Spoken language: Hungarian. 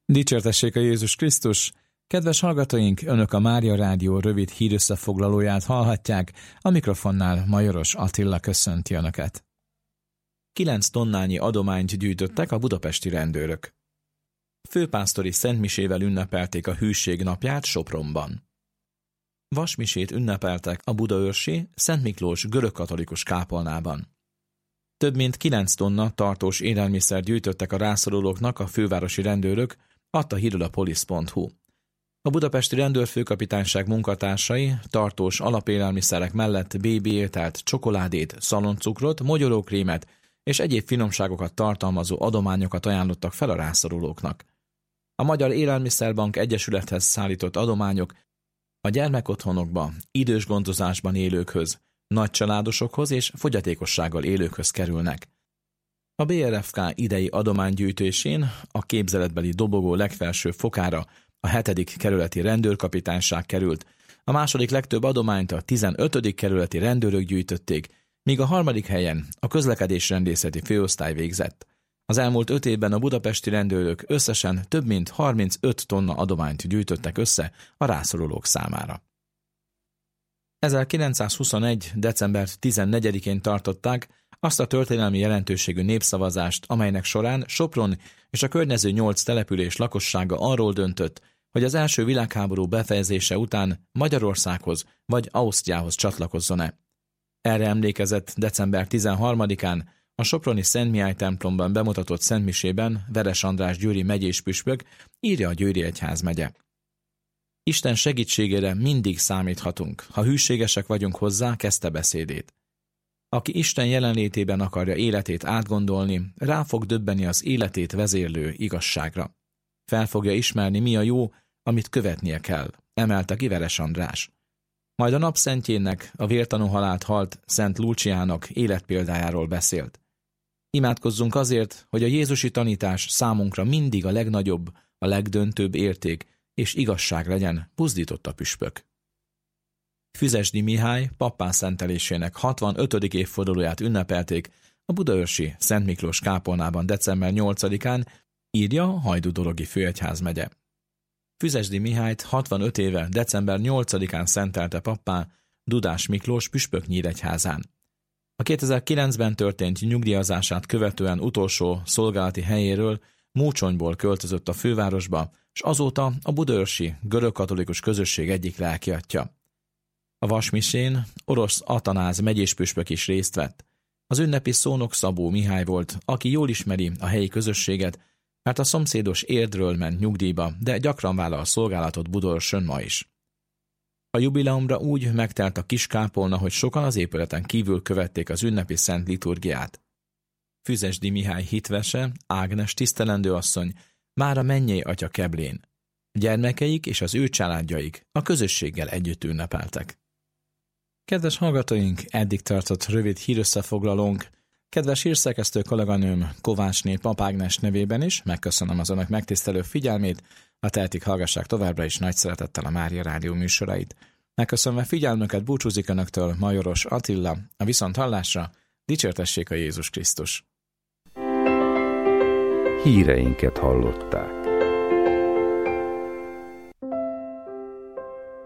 Dicsértessék a Jézus Krisztus! Kedves hallgatóink, Önök a Mária Rádió rövid hírösszefoglalóját hallhatják, a mikrofonnál Majoros Attila köszönti Önöket. 9 tonnányi adományt gyűjtöttek a budapesti rendőrök. Főpásztori szentmisével ünnepelték a Hűség napját Sopronban. Vasmisét ünnepeltek a budaörsi Szent Miklós görögkatolikus kápolnában. Több mint 9 tonna tartós élelmiszer gyűjtöttek a rászorulóknak a fővárosi rendőrök, adta hírül a polisz.hu. A budapesti rendőrfőkapitányság munkatársai tartós alapélelmiszerek mellett bébi ételt, csokoládét, szaloncukrot, mogyorókrémet és egyéb finomságokat tartalmazó adományokat ajánlottak fel a rászorulóknak. A Magyar Élelmiszerbank Egyesülethez szállított adományok a gyermekotthonokba, idős gondozásban élőkhöz, nagycsaládosokhoz és fogyatékossággal élőkhöz kerülnek. A BRFK idei adománygyűjtésén a képzeletbeli dobogó legfelső fokára a 7. kerületi rendőrkapitányság került, a második legtöbb adományt a 15. kerületi rendőrök gyűjtötték, míg a 3. helyen a közlekedésrendészeti főosztály végzett. Az elmúlt 5 évben a budapesti rendőrök összesen több mint 35 tonna adományt gyűjtöttek össze a rászorulók számára. 1921. december 14-én tartották azt a történelmi jelentőségű népszavazást, amelynek során Sopron és a környező 8 település lakossága arról döntött, hogy az első világháború befejezése után Magyarországhoz vagy Ausztriához csatlakozzon-e. Erre emlékezett december 13-án a soproni Szent Mihály templomban bemutatott szentmisében Veres András győri megyés püspök, írja a Győri Egyházmegye. Isten segítségére mindig számíthatunk, ha hűségesek vagyunk hozzá, kezdte beszédét. Aki Isten jelenlétében akarja életét átgondolni, rá fog döbbeni az életét vezérlő igazságra. Fel fogja ismerni, mi a jó, amit követnie kell, emelte ki Veres András. Majd a napszentjének, a vértanú halált halt Szent Luciának életpéldájáról beszélt. Imádkozzunk azért, hogy a jézusi tanítás számunkra mindig a legnagyobb, a legdöntőbb érték és igazság legyen, buzdított a püspök. Füzesdi Mihály pappá szentelésének 65. évfordulóját ünnepelték a budaörsi Szent Miklós kápolnában december 8-án, írja a Hajdú-Dorogi főegyházmegye. Füzesdi Mihályt 65 éve december 8-án szentelte pappá Dudás Miklós püspök Nyíregyházán. A 2009-ben történt nyugdíjazását követően utolsó szolgálati helyéről Mócsonyból költözött a fővárosba, és azóta a budaörsi görögkatolikus közösség egyik lelkiattja. A vasmisén Orosz Atanáz megyéspüspök is részt vett. Az ünnepi szónok Szabó Mihály volt, aki jól ismeri a helyi közösséget, mert a szomszédos Érdről ment nyugdíjba, de gyakran vállal szolgálatot Budaörsön ma is. A jubileumra úgy megtelt a kis kápolna, hogy sokan az épületen kívül követték az ünnepi szent liturgiát. Füzesdi Mihály hitvese, Ágnes tisztelendő asszony, már a mennyei atya keblén. Gyermekeik és az ő családjaik a közösséggel együtt ünnepeltek. Kedves hallgatóink, eddig tartott rövid hírösszefoglalónk. Kedves hírszerkesztő kolléganőm Kovácsné Pap Ágnes nevében is megköszönöm az önök megtisztelő figyelmét, ha tehetik, hallgassák továbbra is nagy szeretettel a Mária Rádió műsorait. Megköszönve figyelmüket búcsúzik önöktől Majoros Attila, a viszonthallásra, dicsértessék a Jézus Krisztus. Híreinket hallották.